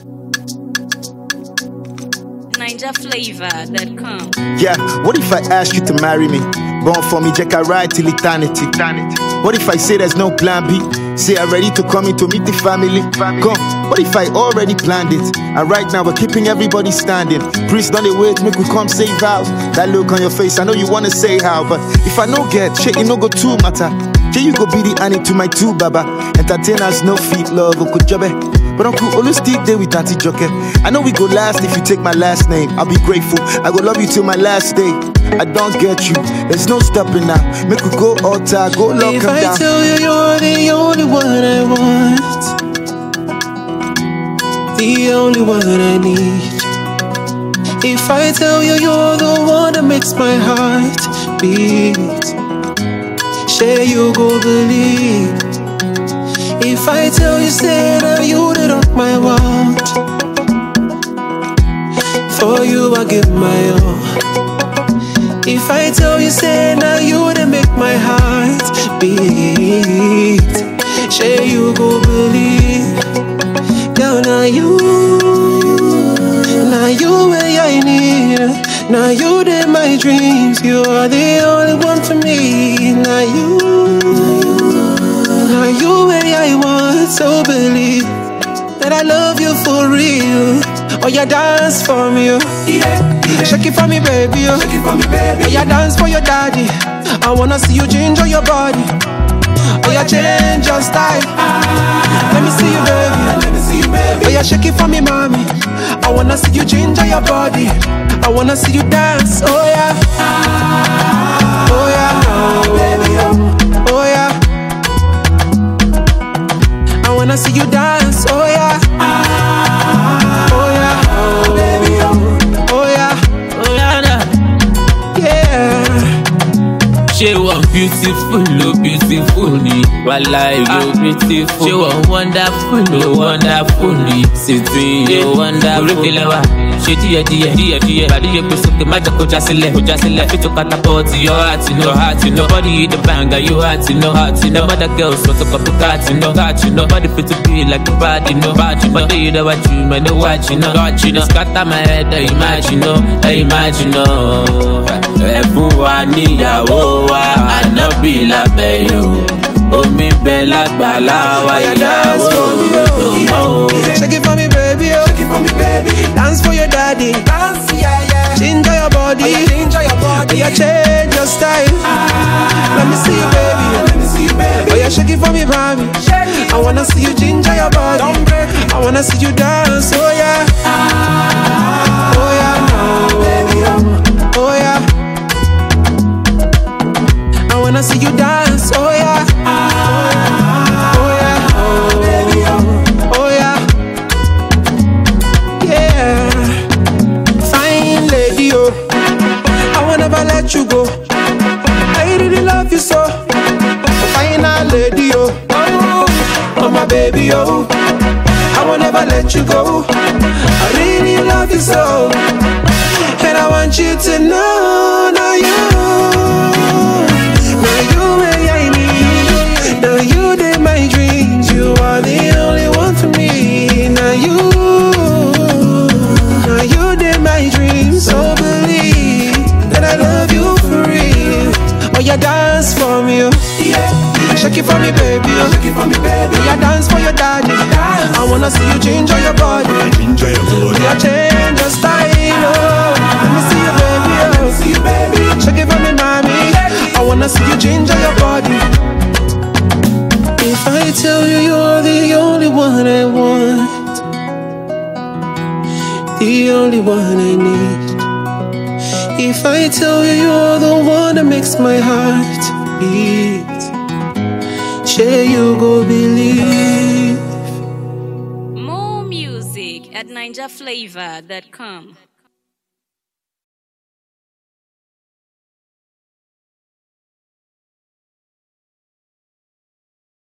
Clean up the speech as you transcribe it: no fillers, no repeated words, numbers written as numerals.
NigerFlavor.com. Yeah, what if I ask you to marry me? Born for me, Jack, I ride till eternity. What if I say there's no plan B? Say I'm ready to come in to meet the family. Come, what if I already planned it? And right now we're keeping everybody standing. Priest don't they wait, make we come save vows. That look on your face, I know you wanna say how, but if I no get, shit, it no go too matter. Yeah, you go be the Annie to my two baba. Entertainers, no feet, love, Okujobe. But Uncle always still there with Auntie Joker. I know we go last if you take my last name. I'll be grateful, I go love you till my last day. I don't get you, there's no stopping now. Make we go altar, go lock if them down. I tell you you're the only one I want, the only one I need. If I tell you you're the one that makes my heart beat, say you go believe. If I tell you, say that you the rock my world. For you I give my all. If I tell you, say now you the make my heart beat, say you go believe. Girl, now you where I need. Now you did my dreams. You are the only one for me. Now you where I want. So believe that I love you for real. Oh, you dance for me, oh. Shake it for me, baby, oh. Oh, you dance for your daddy. I wanna see you change on your body. Oh, you change your style. Let me see you, baby. Oh, you shake it for me, mommy. I wanna see you change on your body. I wanna see you dance. Oh yeah. Oh yeah. Oh yeah. I wanna see you dance. Oh yeah. Oh yeah. Oh yeah. Oh yeah. She was beautiful, oh beautiful me. Wallahi, you beautiful. She was wonderful, oh wonderful me. Sitting, you wonderful. She dear. Body you put something magic, go just let. Fit to catapult your heart, nobody the banger, you heart, no other girls want to copy cat, nobody fit to be like the body, but you know what you man, know what you know. Scatter my head, imagine. Everyone need a I no be la bayo. Oh me bella balawa ya. Shake it for me, baby. Shake it for me, baby. Dance for your daddy. Dance, yeah. Change your body. Yeah, change your style. Let me see you, baby. Oh yeah, shake it for me, baby. I wanna see you change your body. I wanna see you dance. Oh yeah. Oh yeah. Oh yeah. I wanna see you dance. Oh yeah. Oh yeah. Oh yeah. Yeah. Fine lady, oh. I will never let you go. I really love you so. Fine lady, oh. Oh my baby, oh. I will never let you go. I really love you so. And I want you to know now you where I need. Now you did my dreams. You are the only one for me. Now you did my dreams. So believe that I love you for real. Oh, you dance for me, oh. Shake it for me, baby, oh. You dance for your daddy. I wanna see you change on your body. Yeah, change your style, oh. Let me see you, baby, oh. Shake it for me, mommy. I wanna see you change on your body. If I tell you you're the only one I want, the only one I need. If I tell you you're the one that makes my heart beat, share you go believe. More music at NigerFlavor.com.